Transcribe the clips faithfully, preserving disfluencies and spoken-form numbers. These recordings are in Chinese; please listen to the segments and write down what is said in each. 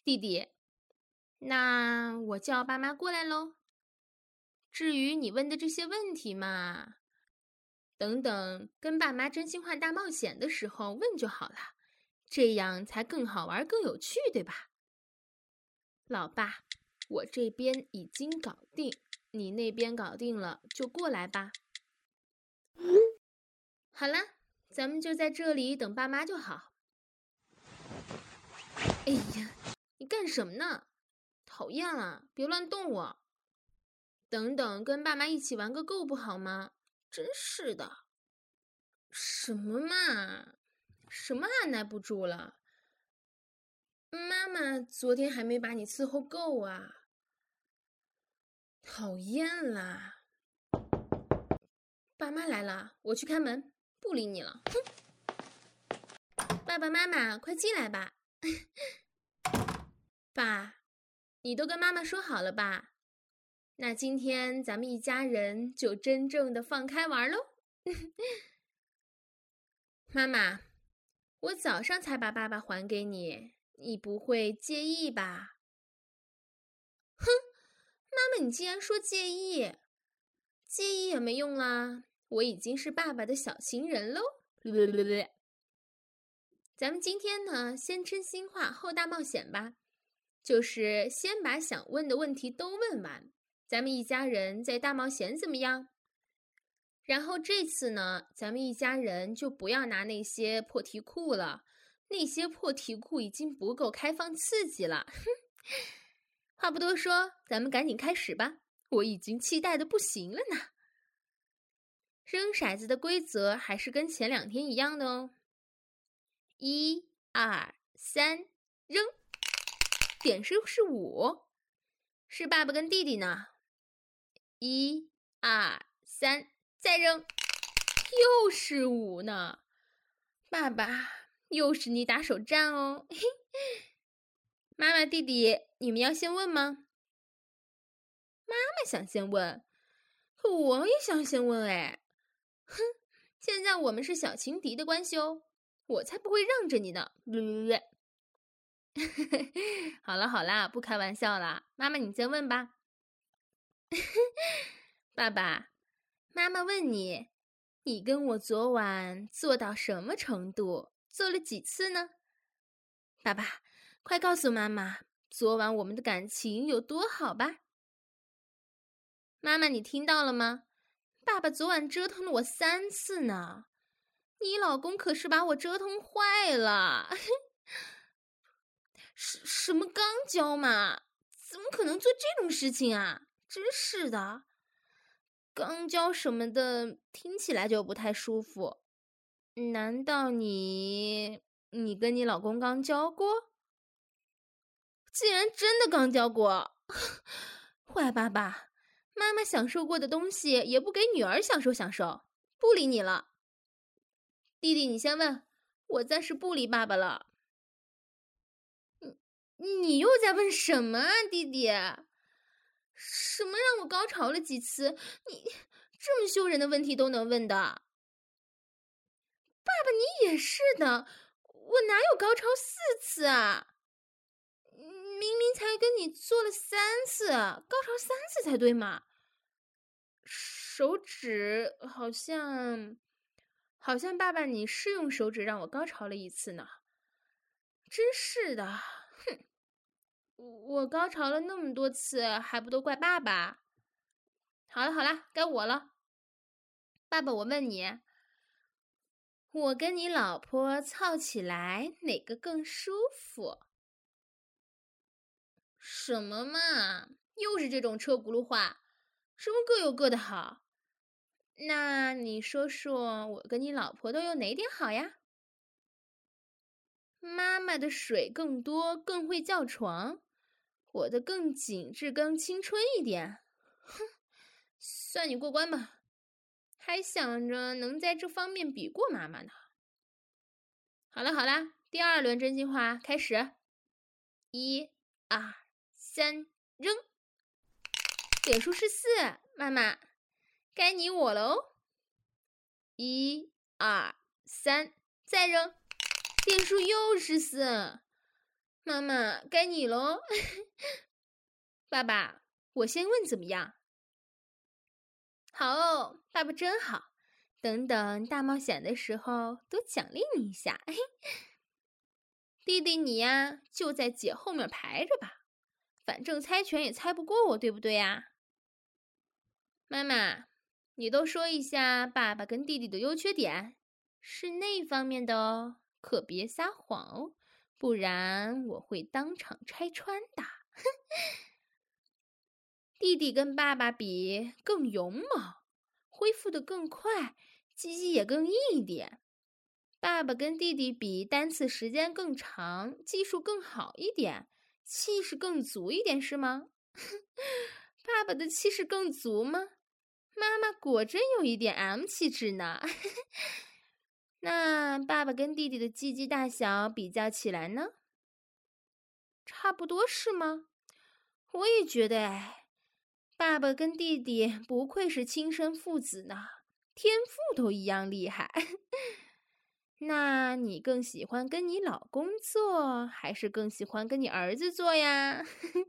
弟弟，那我叫爸妈过来喽。至于你问的这些问题嘛，等等跟爸妈真心话大冒险的时候问就好了，这样才更好玩更有趣，对吧？老爸，我这边已经搞定，你那边搞定了就过来吧。好啦，咱们就在这里等爸妈就好。哎呀，你干什么呢？讨厌了，别乱动我。等等跟爸妈一起玩个够不好吗？真是的。什么嘛？什么按耐不住了？妈妈昨天还没把你伺候够啊！讨厌啦！爸妈来了，我去开门，不理你了。哼！爸爸妈妈，快进来吧。爸，你都跟妈妈说好了吧？那今天咱们一家人就真正的放开玩喽。妈妈，我早上才把爸爸还给你，你不会介意吧？哼，妈妈，你竟然说介意，介意也没用啦，我已经是爸爸的小情人喽。咱们今天呢，先真心话后大冒险吧，就是先把想问的问题都问完，咱们一家人再大冒险怎么样？然后这次呢，咱们一家人就不要拿那些破题库了，那些破题库已经不够开放刺激了。话不多说，咱们赶紧开始吧，我已经期待的不行了呢。扔骰子的规则还是跟前两天一样的哦。一、二、三，扔！点数是五，是爸爸跟弟弟呢。一、二、三，再扔，又是五呢。爸爸，又是你打手战哦。妈妈、弟弟，你们要先问吗？妈妈想先问，可我也想先问哎。哼，现在我们是小情敌的关系哦，我才不会让着你呢。好了好啦，不开玩笑啦。妈妈，你先问吧。爸爸，妈妈问你，你跟我昨晚做到什么程度？做了几次呢？爸爸，快告诉妈妈，昨晚我们的感情有多好吧？妈妈，你听到了吗？爸爸昨晚折腾了我三次呢，你老公可是把我折腾坏了。什什么刚交嘛？怎么可能做这种事情啊？真是的，刚交什么的，听起来就不太舒服。难道你你跟你老公刚交过？竟然真的刚交过，坏爸爸！妈妈享受过的东西也不给女儿享受享受，不理你了。弟弟，你先问，我暂时不理爸爸了。你你又在问什么啊，弟弟？什么让我高潮了几次？你这么羞人的问题都能问的？爸爸，你也是的，我哪有高潮四次啊？明明才跟你做了三次，高潮三次才对嘛。手指好像，好像爸爸你是用手指让我高潮了一次呢。真是的，哼！我高潮了那么多次，还不都怪爸爸？好了好了，该我了。爸爸，我问你，我跟你老婆操起来哪个更舒服？什么嘛，又是这种车轱辘话，什么各有各的好？那你说说我跟你老婆都有哪点好呀？妈妈的水更多，更会叫床，我的更紧致，更青春一点。哼，算你过关吧，还想着能在这方面比过妈妈呢。好了好了，第二轮真心话开始，一、二、三，扔！点数是四，妈妈，该你我了哦。一、二、三，再扔！点数又是四， 妈妈，该你喽。爸爸，我先问怎么样？好哦，爸爸真好。等等大冒险的时候多奖励你一下。弟弟你呀，就在姐后面排着吧，反正猜拳也猜不过我，对不对呀？妈妈，你都说一下爸爸跟弟弟的优缺点，是那方面的哦，可别撒谎哦，不然我会当场拆穿的。弟弟跟爸爸比更勇猛，恢复得更快，鸡鸡也更硬一点。爸爸跟弟弟比单次时间更长，技术更好一点，气势更足一点，是吗？爸爸的气势更足吗？妈妈果真有一点 M 气质呢。那爸爸跟弟弟的鸡鸡大小比较起来呢？差不多是吗？我也觉得哎，爸爸跟弟弟不愧是亲生父子呢，天赋都一样厉害。那你更喜欢跟你老公做，还是更喜欢跟你儿子做呀？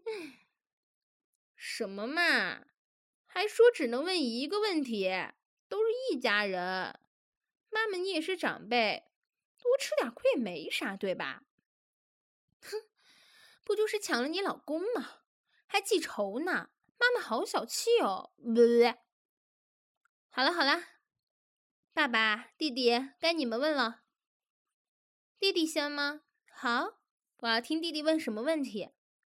什么嘛，还说只能问一个问题，都是一家人。妈妈，你也是长辈，多吃点亏也没啥，对吧？哼，不就是抢了你老公吗？还记仇呢？妈妈好小气哦！不不不，好了好了，爸爸、弟弟，该你们问了。弟弟先吗？好，我要听弟弟问什么问题。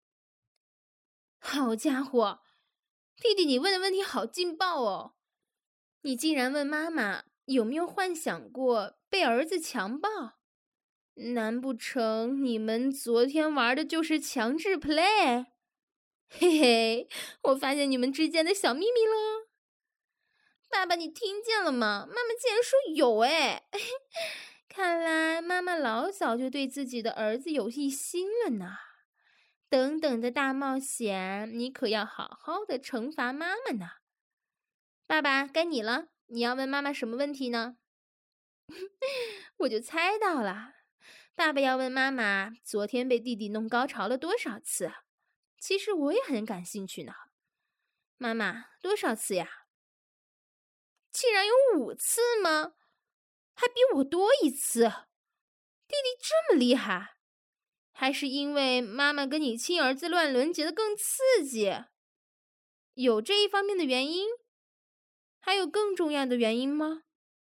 好家伙，弟弟，你问的问题好劲爆哦！你竟然问妈妈有没有幻想过被儿子强暴？难不成你们昨天玩的就是强制 play？ 嘿嘿，我发现你们之间的小秘密了。爸爸，你听见了吗？妈妈竟然说有哎！看来妈妈老早就对自己的儿子有异心了呢。等等的大冒险，你可要好好的惩罚妈妈呢。爸爸，该你了，你要问妈妈什么问题呢？我就猜到了，爸爸要问妈妈昨天被弟弟弄高潮了多少次。其实我也很感兴趣呢。妈妈，多少次呀？竟然有五次吗？还比我多一次。弟弟这么厉害，还是因为妈妈跟你亲儿子乱伦觉得更刺激？有这一方面的原因？还有更重要的原因吗？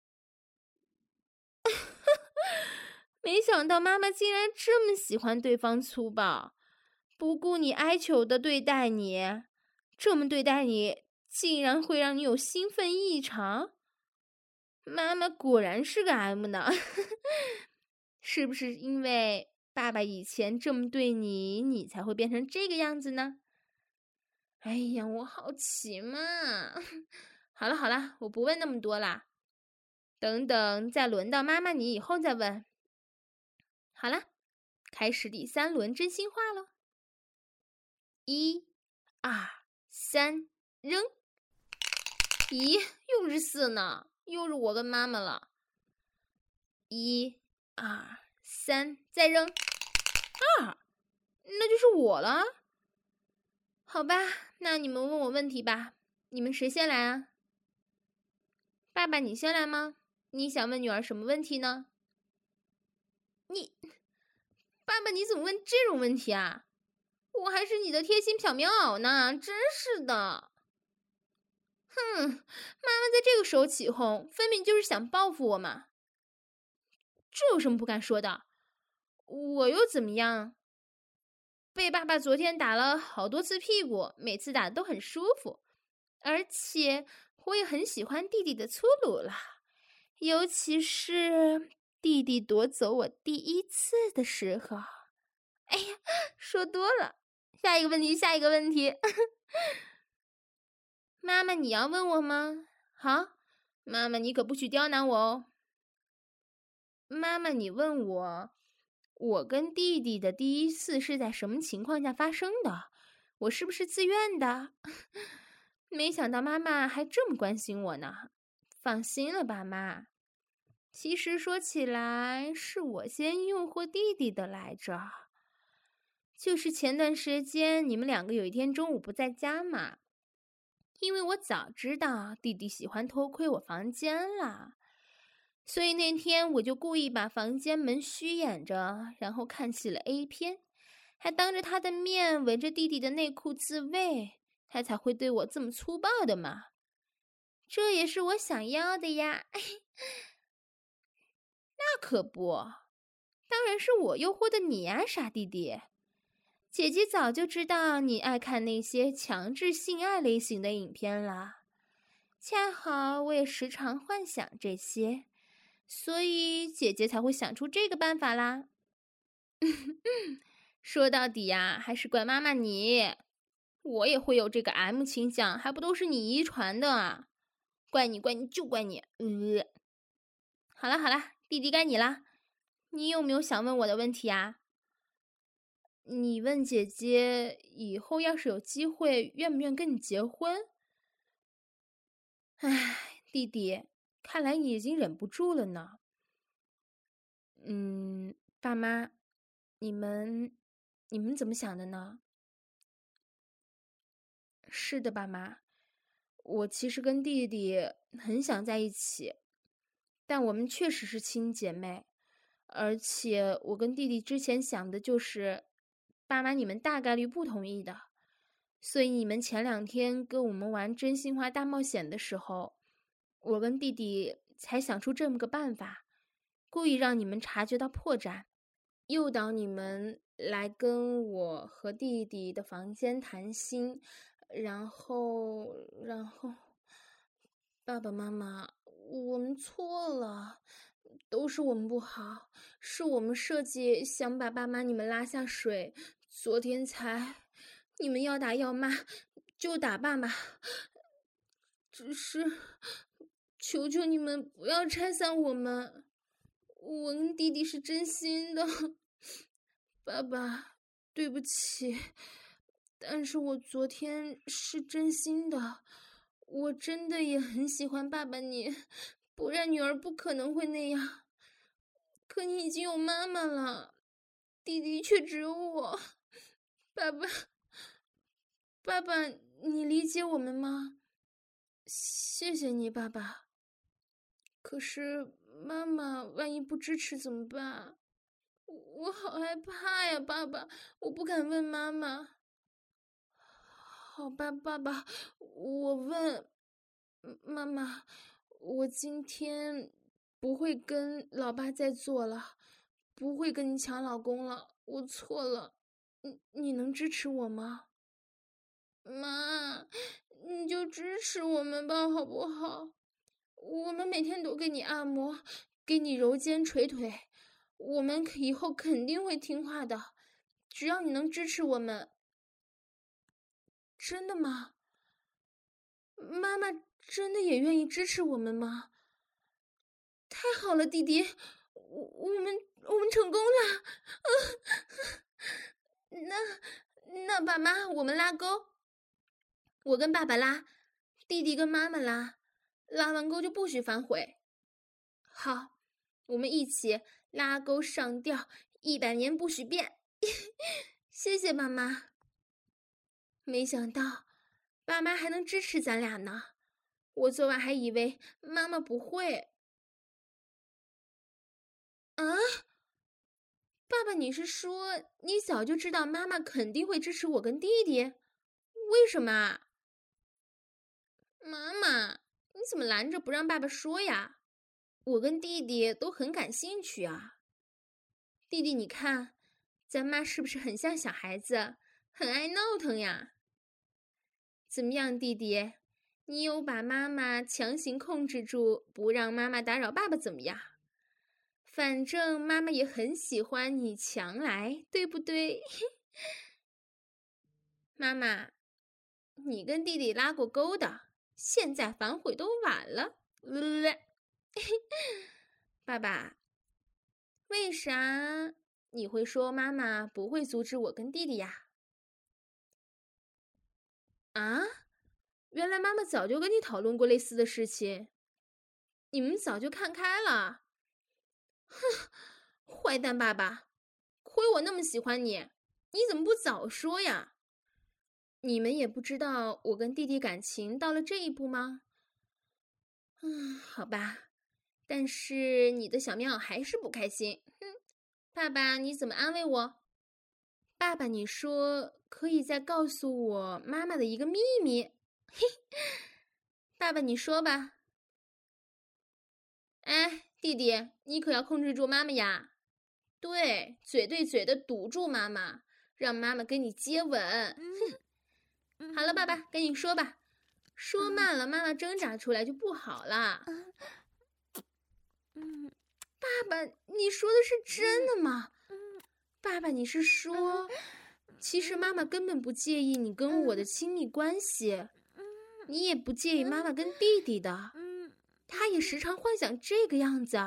没想到妈妈竟然这么喜欢对方粗暴，不顾你哀求的对待你，这么对待你，竟然会让你有兴奋异常。妈妈果然是个 M 呢。是不是因为爸爸以前这么对你，你才会变成这个样子呢？哎呀，我好奇嘛！好了好了，我不问那么多啦，等等再轮到妈妈你以后再问。好了，开始第三轮真心话了。一、二、三，扔！咦，又是四呢？又是我跟妈妈了。一、二、三，再扔！二，那就是我了。好吧，那你们问我问题吧。你们谁先来啊？爸爸，你先来吗？你想问女儿什么问题呢？你，爸爸，你怎么问这种问题啊？我还是你的贴心小棉袄呢，真是的。哼，妈妈在这个时候起哄，分明就是想报复我嘛。这有什么不敢说的？我又怎么样？被爸爸昨天打了好多次屁股，每次打的都很舒服，而且我也很喜欢弟弟的粗鲁了，尤其是弟弟夺走我第一次的时候。哎呀，说多了。下一个问题，下一个问题。妈妈，你要问我吗？好，妈妈，你可不许刁难我哦。妈妈，你问我，我跟弟弟的第一次是在什么情况下发生的？我是不是自愿的？没想到妈妈还这么关心我呢。放心了吧，妈。其实说起来，是我先诱惑弟弟的来着。 就是前段时间你们两个有一天中午不在家嘛，因为我早知道弟弟喜欢偷窥我房间了，所以那天我就故意把房间门虚掩着，然后看起了 A 片，还当着他的面围着弟弟的内裤自慰，他才会对我这么粗暴的嘛。这也是我想要的呀。那可不，当然是我诱惑的你呀，傻弟弟。姐姐早就知道你爱看那些强制性爱类型的影片了，恰好我也时常幻想这些，所以姐姐才会想出这个办法啦。说到底呀，还是怪妈妈你，我也会有这个 M 倾向，还不都是你遗传的啊？怪你怪你就怪你。呃，好了好了，弟弟该你啦，你有没有想问我的问题啊？你问姐姐以后要是有机会，愿不愿跟你结婚？唉，弟弟，看来你已经忍不住了呢。嗯，爸妈，你们，你们怎么想的呢？是的，爸妈，我其实跟弟弟很想在一起，但我们确实是亲姐妹，而且我跟弟弟之前想的就是，爸妈你们大概率不同意的，所以你们前两天跟我们玩真心话大冒险的时候，我跟弟弟才想出这么个办法，故意让你们察觉到破绽，诱导你们来跟我和弟弟的房间谈心，然后，然后，爸爸妈妈，我们错了，都是我们不好，是我们设计想把爸妈你们拉下水，昨天才，你们要打要骂就打爸妈，只是，求求你们不要拆散我们，我跟弟弟是真心的，爸爸，对不起，但是我昨天是真心的，我真的也很喜欢爸爸你，不然女儿不可能会那样。可你已经有妈妈了，弟弟却只有我，爸爸，爸爸，你理解我们吗？谢谢你，爸爸。可是妈妈万一不支持怎么办？我好害怕呀，爸爸，我不敢问妈妈。好吧，爸爸，我问妈妈，我今天不会跟老爸再做了，不会跟你抢老公了，我错了，你你能支持我吗？妈，你就支持我们吧，好不好？我们每天都给你按摩，给你揉肩捶腿，我们以后肯定会听话的，只要你能支持我们。真的吗？妈妈真的也愿意支持我们吗？太好了，弟弟，我我们我们成功了！那那爸妈，我们拉钩，我跟爸爸拉，弟弟跟妈妈拉，拉完钩就不许反悔。好，我们一起拉钩上吊，一百年不许变。谢谢妈妈。没想到爸妈还能支持咱俩呢，我昨晚还以为妈妈不会。啊，爸爸，你是说你早就知道妈妈肯定会支持我跟弟弟？为什么啊？妈妈，你怎么拦着不让爸爸说呀？我跟弟弟都很感兴趣啊。弟弟，你看，咱妈是不是很像小孩子，很爱闹腾呀？怎么样，弟弟？你有把妈妈强行控制住，不让妈妈打扰爸爸，怎么样？反正妈妈也很喜欢你强来，对不对？妈妈，你跟弟弟拉过钩的，现在反悔都晚了。呃、爸爸，为啥你会说妈妈不会阻止我跟弟弟呀？啊？原来妈妈早就跟你讨论过类似的事情，你们早就看开了。哼，坏蛋爸爸，亏我那么喜欢你， 你怎么不早说呀？你们也不知道我跟弟弟感情到了这一步吗？嗯，好吧，但是你的小棉袄还是不开心。哼，爸爸，你怎么安慰我？爸爸，你说可以再告诉我妈妈的一个秘密。嘿，爸爸，你说吧。哎，弟弟，你可要控制住妈妈呀！对，嘴对嘴的堵住妈妈，让妈妈跟你接吻。哼，好了，爸爸，跟你说吧。说慢了，妈妈挣扎出来就不好了。爸爸，你说的是真的吗？爸爸，你是说，其实妈妈根本不介意你跟我的亲密关系，你也不介意妈妈跟弟弟的，她也时常幻想这个样子。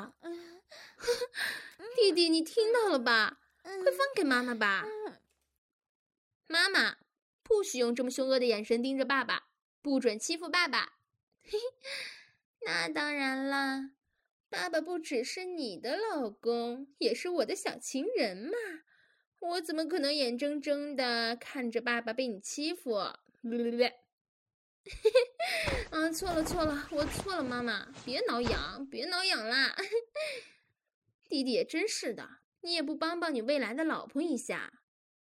弟弟，你听到了吧？快放开妈妈吧！妈妈，不许用这么凶恶的眼神盯着爸爸，不准欺负爸爸。嘿，那当然啦，爸爸不只是你的老公，也是我的小情人嘛。我怎么可能眼睁睁的看着爸爸被你欺负？别别别！啊，错了错了，我错了，妈妈，别挠痒，别挠痒啦！弟弟也真是的，你也不帮帮你未来的老婆一下？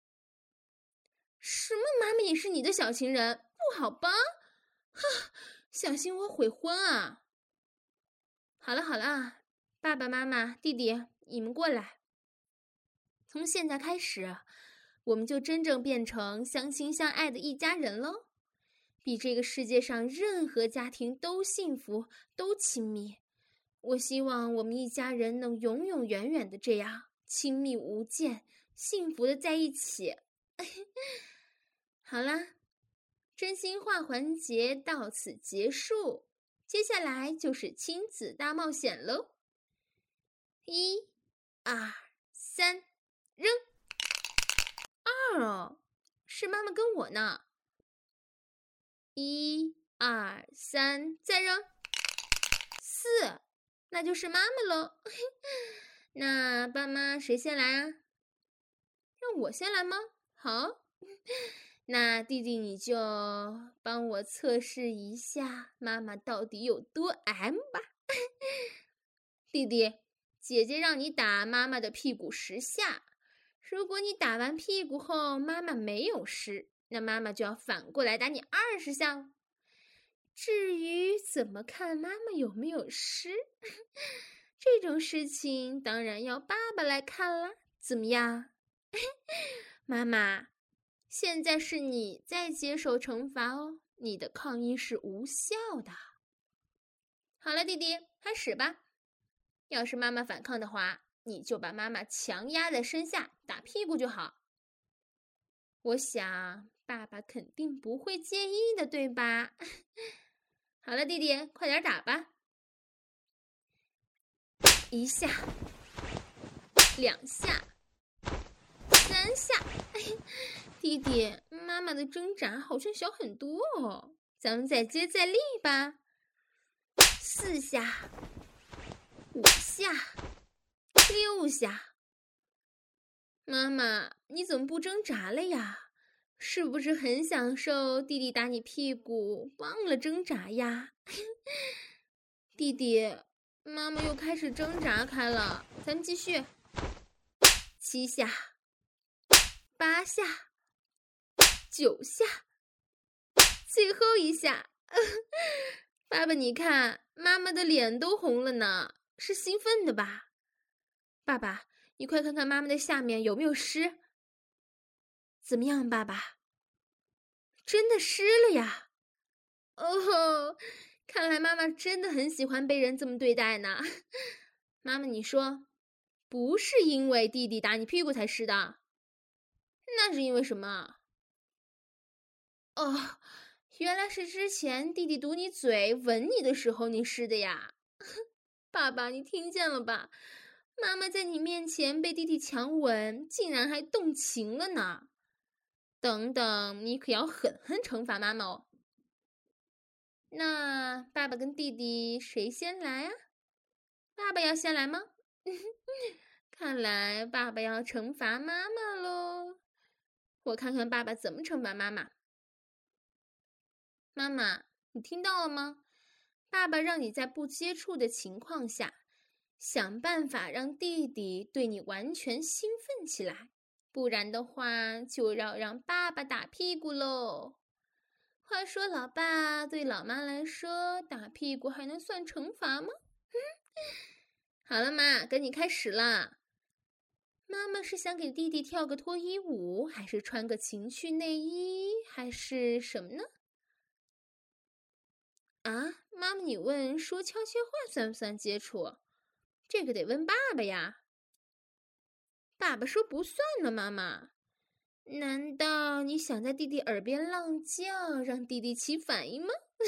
什么？妈妈也是你的小情人，不好帮？哈，小心我悔婚啊！好了好了，爸爸妈妈、弟弟，你们过来。从现在开始，我们就真正变成相亲相爱的一家人喽，比这个世界上任何家庭都幸福、都亲密。我希望我们一家人能永永远远的这样亲密无间、幸福的在一起。好啦，真心话环节到此结束，接下来就是亲子大冒险喽！一、二、三。扔二哦，是妈妈跟我呢。一二三，再扔四，那就是妈妈喽。那爸妈谁先来啊？让我先来吗？好，那弟弟你就帮我测试一下妈妈到底有多 M 吧。弟弟，姐姐让你打妈妈的屁股十下。如果你打完屁股后妈妈没有湿，那妈妈就要反过来打你二十下哦。至于怎么看妈妈有没有湿，这种事情当然要爸爸来看啦。怎么样？妈妈，现在是你在接受惩罚哦，你的抗议是无效的。好了，弟弟，开始吧。要是妈妈反抗的话，你就把妈妈强压在身下，打屁股就好。我想爸爸肯定不会介意的，对吧？好了，弟弟，快点打吧。一下，两下，三下。弟弟，妈妈的挣扎好像小很多哦，咱们再接再厉吧。四下，五下，六下。妈妈，你怎么不挣扎了呀？是不是很享受弟弟打你屁股，忘了挣扎呀？弟弟，妈妈又开始挣扎开了，咱们继续。七下，八下，九下，最后一下。爸爸，你看，妈妈的脸都红了呢，是兴奋的吧？爸爸，你快看看妈妈的下面有没有湿。怎么样，爸爸？真的湿了呀！哦，看来妈妈真的很喜欢被人这么对待呢。妈妈，你说，不是因为弟弟打你屁股才湿的，那是因为什么？哦，原来是之前弟弟堵你嘴、吻你的时候你湿的呀。爸爸，你听见了吧？妈妈在你面前被弟弟强吻，竟然还动情了呢。等等，你可要狠狠惩罚妈妈哦。那爸爸跟弟弟谁先来啊？爸爸要先来吗？看来爸爸要惩罚妈妈喽。 我看看爸爸怎么惩罚妈妈。妈妈，你听到了吗？爸爸让你在不接触的情况下，想办法让弟弟对你完全兴奋起来，不然的话就要让爸爸打屁股喽。话说老爸对老妈来说，打屁股还能算惩罚吗？好了妈，跟你开始啦。妈妈是想给弟弟跳个脱衣舞，还是穿个情趣内衣，还是什么呢？啊，妈妈，你问说悄悄话算不算接触？这个得问爸爸呀。爸爸说不算呢，妈妈。难道你想在弟弟耳边浪叫，让弟弟起反应吗？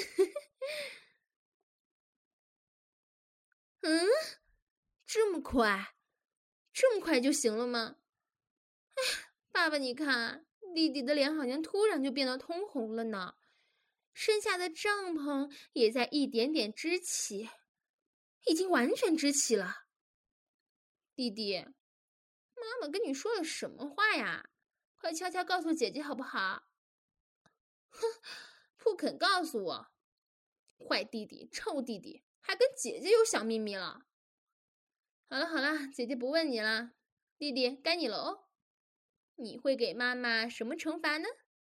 嗯，这么快，这么快就行了吗？哎，爸爸，你看，弟弟的脸好像突然就变得通红了呢，身下的帐篷也在一点点支起，已经完全支起了。弟弟，妈妈跟你说了什么话呀？快悄悄告诉姐姐好不好？哼，不肯告诉我，坏弟弟，臭弟弟，还跟姐姐有小秘密了。好了好了，姐姐不问你了，弟弟该你了哦。你会给妈妈什么惩罚呢？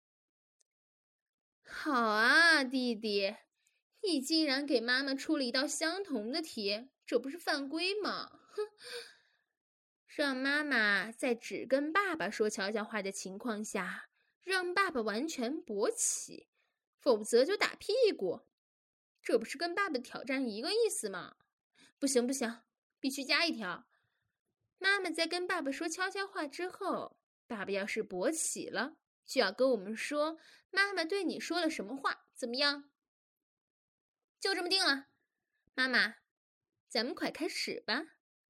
好啊，弟弟，你竟然给妈妈出了一道相同的题，这不是犯规吗？哼，让妈妈在只跟爸爸说悄悄话的情况下，让爸爸完全勃起，否则就打屁股。这不是跟爸爸挑战一个意思吗？不行不行，必须加一条。妈妈在跟爸爸说悄悄话之后，爸爸要是勃起了，就要跟我们说妈妈对你说了什么话，怎么样？就这么定了。妈妈，咱们快开始吧。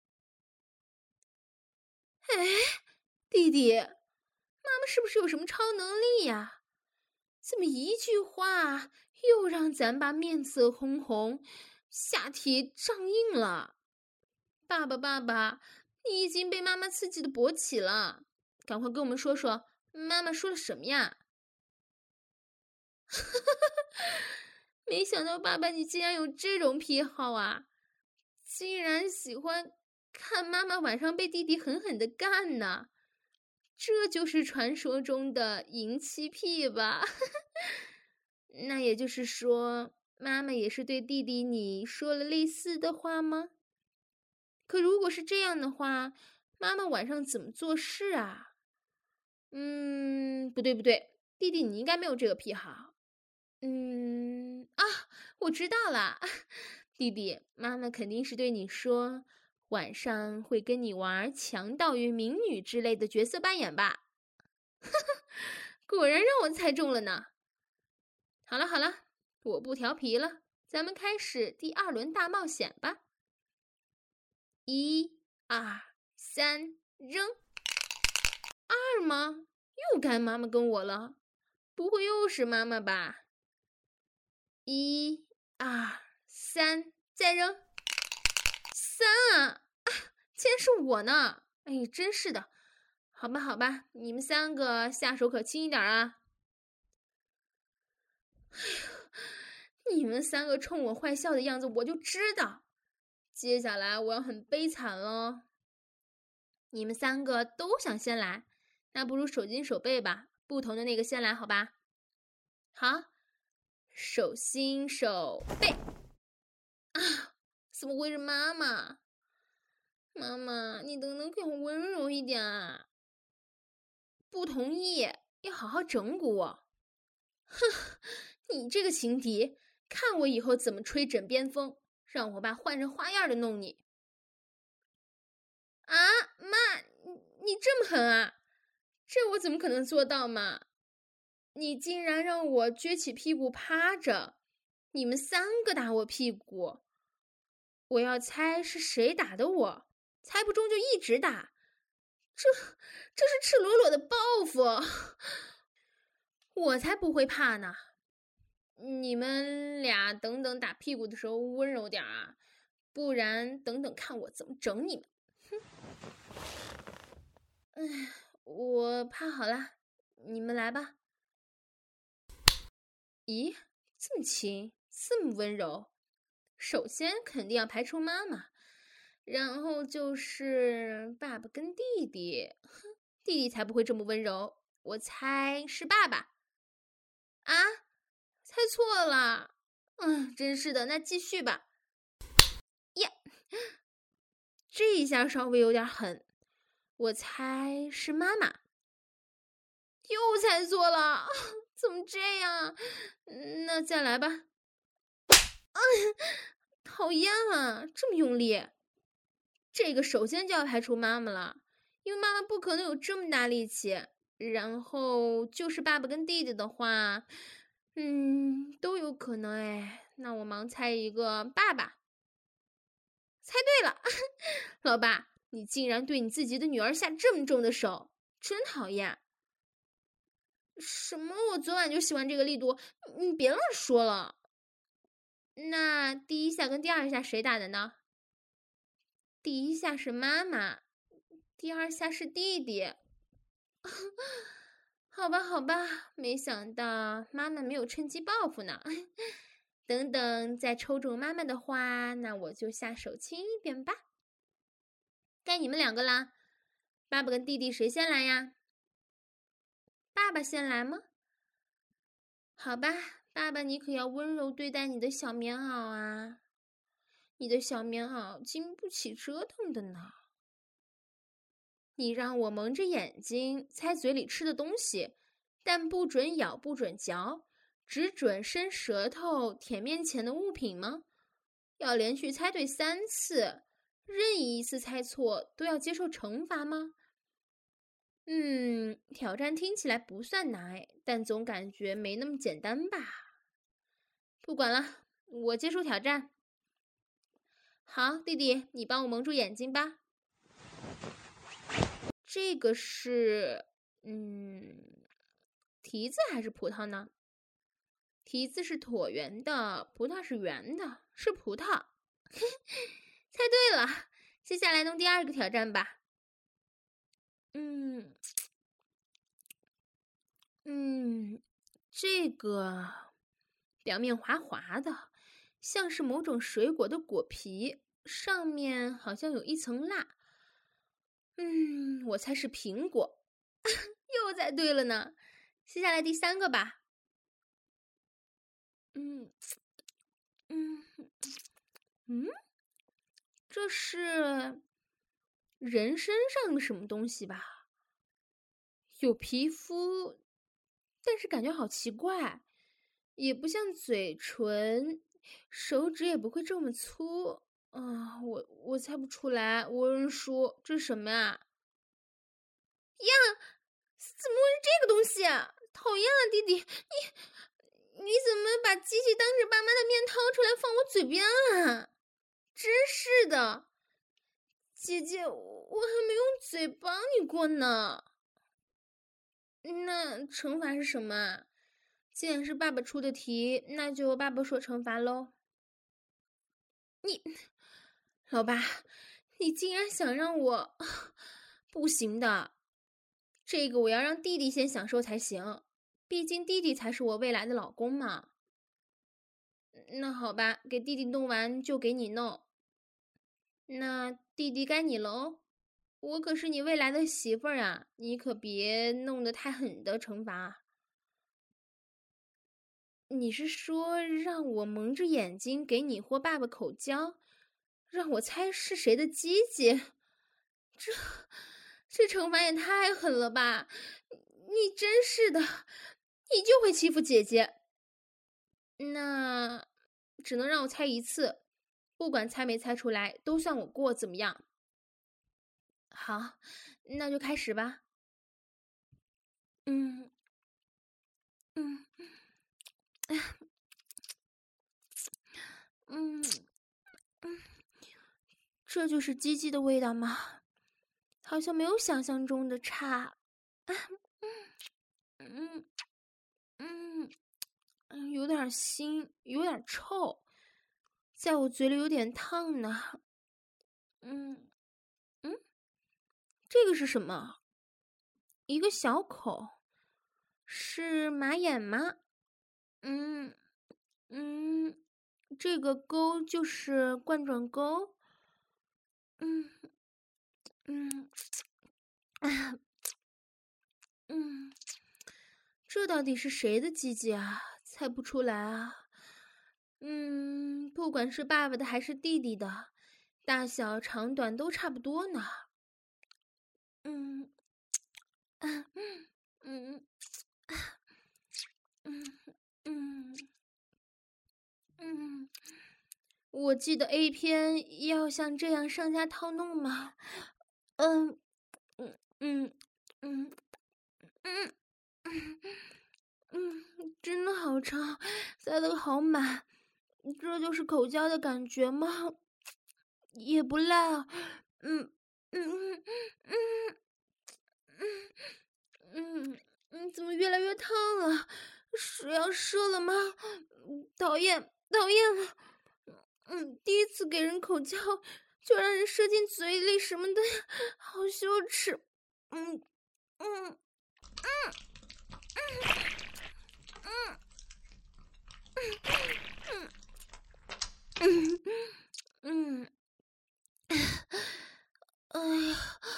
哎，弟弟，妈妈是不是有什么超能力呀？怎么一句话又让咱爸面色红红，下体胀硬了？爸爸，爸爸，你已经被妈妈刺激的勃起了，赶快跟我们说说，妈妈说了什么呀？没想到爸爸你竟然有这种癖好啊！竟然喜欢看妈妈晚上被弟弟狠狠的干呢，这就是传说中的淫妻癖吧？那也就是说，妈妈也是对弟弟你说了类似的话吗？可如果是这样的话，妈妈晚上怎么做事啊？嗯，不对不对，弟弟你应该没有这个癖好。嗯啊，我知道了，弟弟，妈妈肯定是对你说，晚上会跟你玩强盗与民女之类的角色扮演吧？果然让我猜中了呢。好了好了，我不调皮了，咱们开始第二轮大冒险吧。一、二、三，扔！二吗？又该妈妈跟我了，不会又是妈妈吧？一、二、三，再扔！三啊！啊，竟然是我呢！哎，真是的。好吧好吧，你们三个下手可轻一点啊！哎呦，你们三个冲我坏笑的样子，我就知道，接下来我要很悲惨了。你们三个都想先来，那不如手心手背吧，不同的那个先来，好吧？好，手心手背。啊，怎么会是妈妈？妈妈，你能不能给我温柔一点啊？不同意，要好好整蛊我。哼，你这个情敌，看我以后怎么吹枕边风，让我爸换成花样的弄你。啊，妈，你你这么狠啊？这我怎么可能做到嘛？你竟然让我撅起屁股趴着，你们三个打我屁股，我要猜是谁打的我，猜不中就一直打，这这是赤裸裸的报复，我才不会怕呢。你们俩等等打屁股的时候温柔点啊，不然等等看我怎么整你们。哼，哎，我趴好了， 你们来吧。咦，这么轻，这么温柔。首先肯定要排除妈妈，然后就是爸爸跟弟弟。哼，弟弟才不会这么温柔，我猜是爸爸。啊，猜错了。嗯，真是的，那继续吧。呀，这一下稍微有点狠，我猜是妈妈。又猜错了，怎么这样？那再来吧。啊，讨厌了，这么用力。这个首先就要排除妈妈了，因为妈妈不可能有这么大力气。然后就是爸爸跟弟弟的话，嗯，都有可能哎。那我盲猜一个爸爸。猜对了，老爸，你竟然对你自己的女儿下这么重的手，真讨厌。什么？我昨晚就喜欢这个力度，你别乱说了。那第一下跟第二下谁打的呢？第一下是妈妈，第二下是弟弟。好吧，好吧，没想到妈妈没有趁机报复呢。等等，再抽中妈妈的话，那我就下手轻一点吧。该你们两个啦，爸爸跟弟弟谁先来呀？爸爸先来吗？好吧，爸爸，你可要温柔对待你的小棉袄啊！你的小棉袄经不起折腾的呢。你让我蒙着眼睛猜嘴里吃的东西，但不准咬，不准嚼，只准伸舌头舔面前的物品吗？要连续猜对三次，任意一次猜错都要接受惩罚吗？嗯，挑战听起来不算难，但总感觉没那么简单吧。不管了，我接受挑战。好，弟弟，你帮我蒙住眼睛吧。这个是，嗯，提子还是葡萄呢？提子是椭圆的，葡萄是圆的，是葡萄。猜对了，接下来弄第二个挑战吧。嗯嗯，这个表面滑滑的，像是某种水果的果皮，上面好像有一层蜡。嗯，我猜是苹果。又猜对了呢。接下来第三个吧。嗯嗯嗯，这是人身上的什么东西吧？有皮肤，但是感觉好奇怪，也不像嘴唇，手指也不会这么粗啊！我我猜不出来，我认输。这是什么呀？呀，怎么会是这个东西啊？讨厌了，弟弟，你你怎么把机器当着爸妈的面掏出来放我嘴边了？真是的，姐姐，我还没用嘴帮你过呢。那惩罚是什么啊？既然是爸爸出的题，那就爸爸说惩罚喽。你，老爸，你竟然想让我……不行的，这个我要让弟弟先享受才行，毕竟弟弟才是我未来的老公嘛。那好吧，给弟弟弄完就给你弄。那弟弟该你了哦，我可是你未来的媳妇儿啊，你可别弄得太狠的惩罚。你是说让我蒙着眼睛给你或爸爸口交，让我猜是谁的鸡鸡？这这惩罚也太狠了吧！你真是的，你就会欺负姐姐。那只能让我猜一次，不管猜没猜出来，都算我过，怎么样？好，那就开始吧。嗯嗯，哎呀，嗯嗯，这就是鸡鸡的味道吗？好像没有想象中的差。啊，嗯嗯嗯，有点腥，有点臭，在我嘴里有点烫呢。嗯嗯，这个是什么？一个小口， 是马眼吗？嗯嗯，这个沟就是冠状沟。嗯嗯啊嗯，这到底是谁的鸡鸡啊？猜不出来啊。嗯，不管是爸爸的还是弟弟的，大小长短都差不多呢。嗯啊嗯嗯嗯嗯，我记得 A 片要像这样上下套弄吗？嗯嗯嗯嗯嗯嗯嗯，真的好长，塞得好满，这就是口交的感觉吗？也不赖啊。嗯嗯嗯嗯嗯嗯嗯，怎么越来越烫了？是要射了吗？讨厌讨厌了。嗯，第一次给人口交就让人射进嘴里什么的，好羞耻。嗯嗯嗯嗯嗯嗯嗯，哎呀，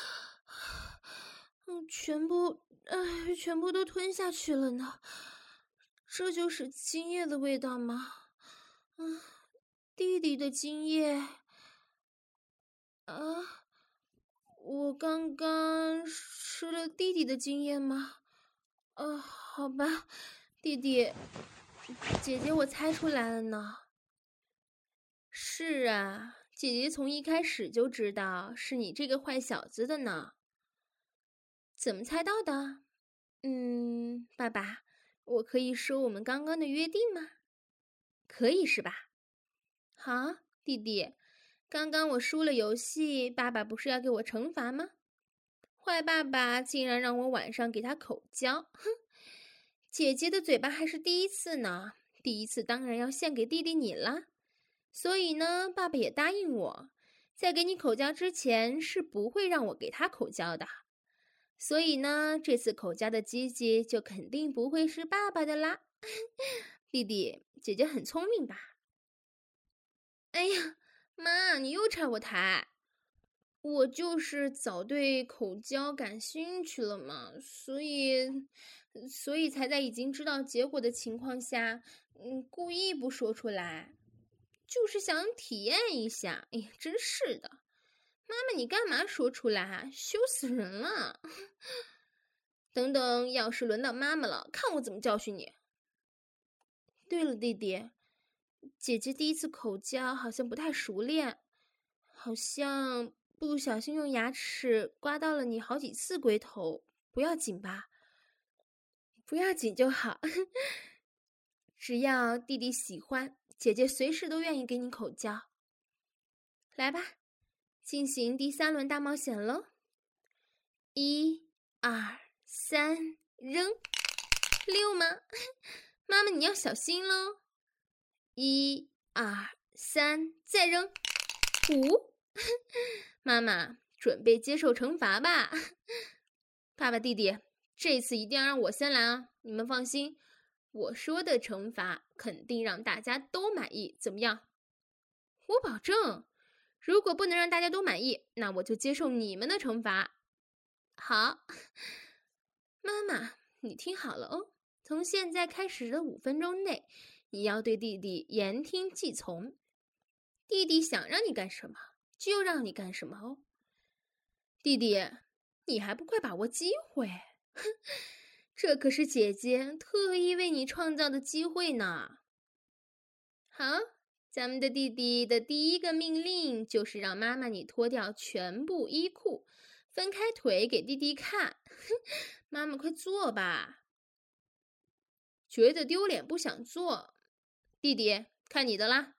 嗯，全部哎，全部都吞下去了呢。这就是精液的味道吗？嗯，弟弟的精液啊。我刚刚吃了弟弟的精液吗？呃，好吧，弟弟，姐姐，我猜出来了呢。是啊，姐姐从一开始就知道是你这个坏小子的呢。怎么猜到的？嗯，爸爸，我可以说我们刚刚的约定吗？可以是吧？好，弟弟，刚刚我输了游戏，爸爸不是要给我惩罚吗？坏爸爸竟然让我晚上给他口交，哼！姐姐的嘴巴还是第一次呢，第一次当然要献给弟弟你啦。所以呢，爸爸也答应我，在给你口交之前是不会让我给他口交的。所以呢，这次口交的鸡鸡就肯定不会是爸爸的啦。弟弟，姐姐很聪明吧？哎呀，妈，你又拆我台！我就是早对口交感兴趣了嘛，所以，所以才在已经知道结果的情况下，嗯，故意不说出来，就是想体验一下。哎呀，真是的，妈妈，你干嘛说出来啊？羞死人了！等等，要是轮到妈妈了，看我怎么教训你。对了，弟弟，姐姐第一次口交好像不太熟练，好像不小心用牙齿刮到了你好几次龟头，不要紧吧？不要紧就好，只要弟弟喜欢，姐姐随时都愿意给你口交。来吧，进行第三轮大冒险喽！一、二、三，扔！六吗？妈妈你要小心喽！一、二、三，再扔！五，妈妈准备接受惩罚吧。爸爸弟弟，这次一定要让我先来啊！你们放心，我说的惩罚肯定让大家都满意，怎么样？我保证，如果不能让大家都满意，那我就接受你们的惩罚。好，妈妈，你听好了哦，从现在开始的五分钟内，你要对弟弟言听计从。弟弟想让你干什么，就让你干什么哦。弟弟，你还不快把握机会？哼，这可是姐姐特意为你创造的机会呢。好，咱们的弟弟的第一个命令就是让妈妈你脱掉全部衣裤，分开腿给弟弟看。哼，妈妈快做吧。觉得丢脸不想做，弟弟看你的啦。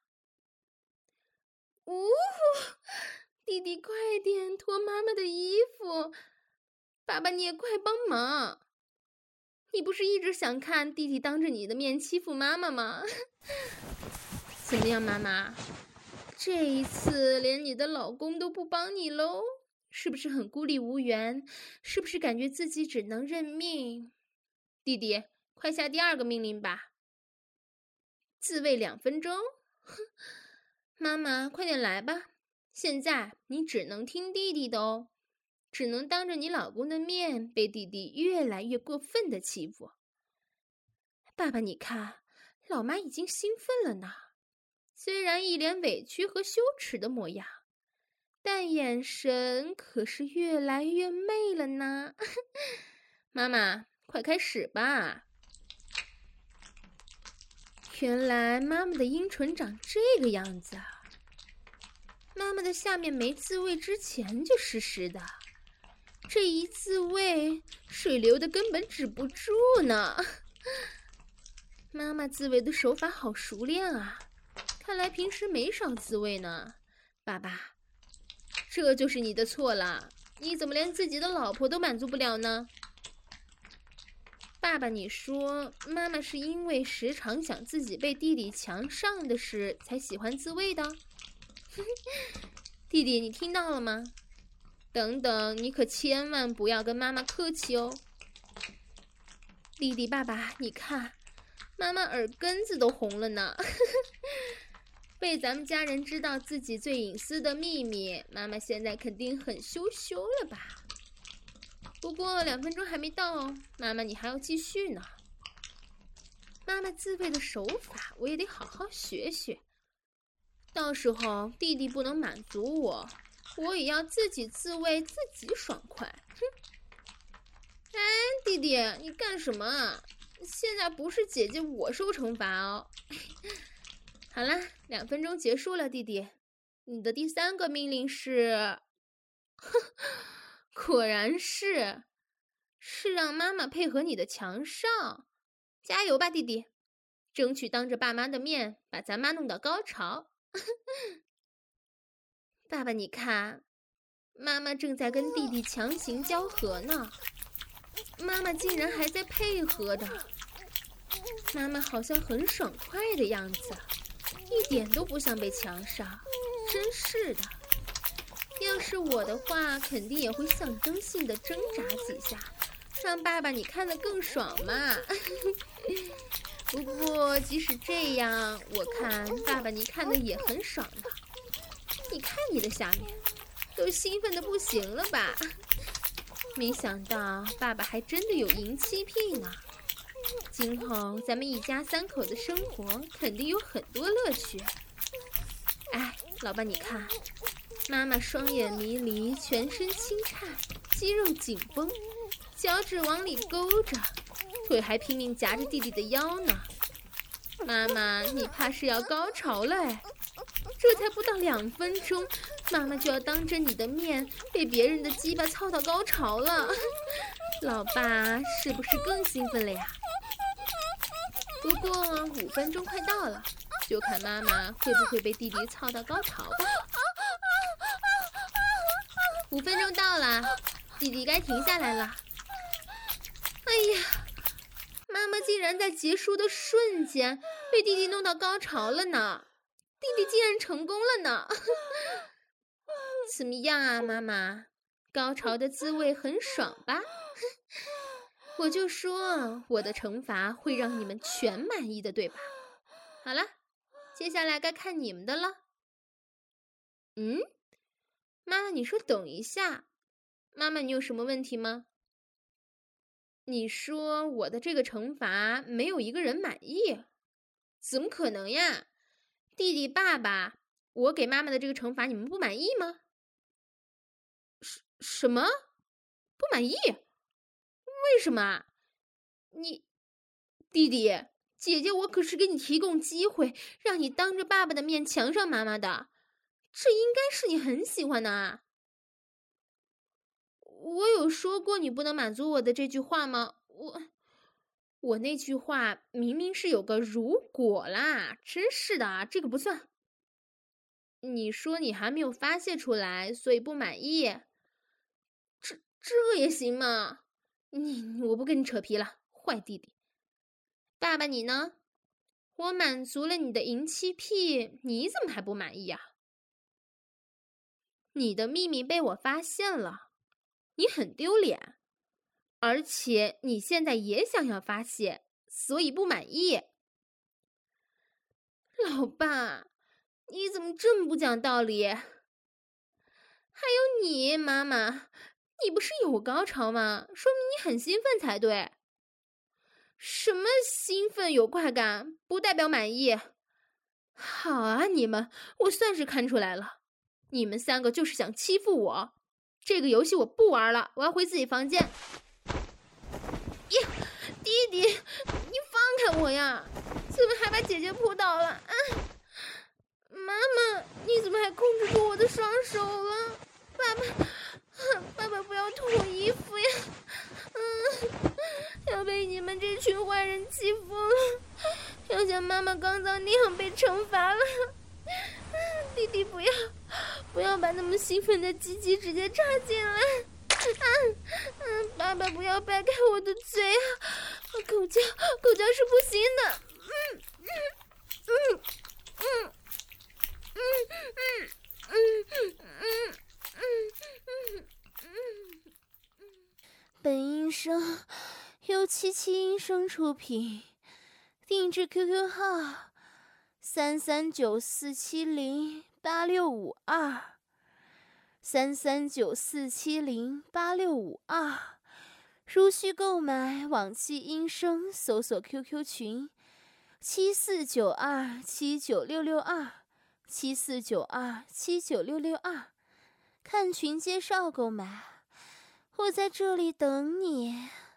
呜呼！弟弟快点脱妈妈的衣服，爸爸你也快帮忙。你不是一直想看弟弟当着你的面欺负妈妈吗？怎么样，妈妈？这一次连你的老公都不帮你喽，是不是很孤立无援？是不是感觉自己只能认命？ 弟弟，快下第二个命令吧。自慰两分钟？妈妈，快点来吧！现在你只能听弟弟的哦，只能当着你老公的面被弟弟越来越过分的欺负。爸爸，你看，老妈已经兴奋了呢，虽然一脸委屈和羞耻的模样，但眼神可是越来越媚了呢。妈妈，快开始吧。原来妈妈的阴唇长这个样子啊！妈妈的下面没自慰之前就湿湿的，这一自慰，水流的根本止不住呢。妈妈自慰的手法好熟练啊，看来平时没少自慰呢。爸爸，这就是你的错了，你怎么连自己的老婆都满足不了呢？爸爸，你说妈妈是因为时常想自己被弟弟强上的事才喜欢自慰的？弟弟，你听到了吗？等等，你可千万不要跟妈妈客气哦。弟弟，爸爸，你看，妈妈耳根子都红了呢。被咱们家人知道自己最隐私的秘密，妈妈现在肯定很羞羞了吧？不过两分钟还没到哦，妈妈你还要继续呢。妈妈自慰的手法我也得好好学学，到时候弟弟不能满足我，我也要自己自慰自己爽快。哼！哎，弟弟，你干什么啊？现在不是姐姐我受惩罚哦。好啦，两分钟结束了，弟弟，你的第三个命令是……哼。果然是，是让妈妈配合你的强上，加油吧，弟弟，争取当着爸妈的面把咱妈弄到高潮。爸爸，你看，妈妈正在跟弟弟强行交合呢，妈妈竟然还在配合的，妈妈好像很爽快的样子，一点都不像被强上，真是的。要是我的话，肯定也会象征性的挣扎几下，让爸爸你看得更爽嘛。不过即使这样，我看爸爸你看的也很爽的。你看你的下面，都兴奋的不行了吧？没想到爸爸还真的有淫妻癖呢。今后咱们一家三口的生活肯定有很多乐趣。哎，老爸你看。妈妈双眼迷离，全身轻颤，肌肉紧绷，脚趾往里勾着，腿还拼命夹着弟弟的腰呢。妈妈，你怕是要高潮了哎！这才不到两分钟，妈妈就要当着你的面被别人的鸡巴操到高潮了。老爸是不是更兴奋了呀？不过五分钟快到了，就看妈妈会不会被弟弟操到高潮吧。五分钟到了，弟弟该停下来了。哎呀，妈妈竟然在结束的瞬间被弟弟弄到高潮了呢！弟弟竟然成功了呢！怎么样啊，妈妈？高潮的滋味很爽吧？我就说我的惩罚会让你们全满意的，对吧？好了，接下来该看你们的了。嗯？妈妈，你说等一下，妈妈，你有什么问题吗？你说我的这个惩罚没有一个人满意，怎么可能呀？弟弟、爸爸，我给妈妈的这个惩罚你们不满意吗？什什么？不满意？为什么？你，弟弟，姐姐我可是给你提供机会，让你当着爸爸的面强上妈妈的。这应该是你很喜欢的啊！我有说过你不能满足我的这句话吗？我我那句话明明是有个如果啦，真是的啊，这个不算。你说你还没有发泄出来，所以不满意。这这也行吗？你我不跟你扯皮了，坏弟弟。爸爸你呢？我满足了你的淫妻癖，你怎么还不满意呀？你的秘密被我发现了，你很丢脸。 而且你现在也想要发泄，所以不满意。老爸，你怎么这么不讲道理？还有你，妈妈，你不是有高潮吗？说明你很兴奋才对。什么兴奋有快感，不代表满意。好啊，你们，我算是看出来了，你们三个就是想欺负我。这个游戏我不玩了，我要回自己房间。呀，弟弟，你放开我呀！怎么还把姐姐扑倒了？啊，妈妈，你怎么还控制住我的双手了？爸爸，爸爸不要脱衣服呀！嗯，要被你们这群坏人欺负了，要像妈妈刚刚那样被惩罚了。弟弟不要，不要把那么兴奋的鸡鸡直接插进来。嗯嗯，爸爸不要掰开我的嘴啊！狗叫，狗叫是不行的。嗯嗯嗯嗯嗯嗯嗯嗯嗯嗯嗯。本音声由七七音声出品，定制 Q Q 号三三九四七零八六五二。三三九四七零八六五二，如需购买，往期音声搜索 Q Q 群七四九二七九六六二七四九二七九六六二，看群介绍购买。我在这里等你。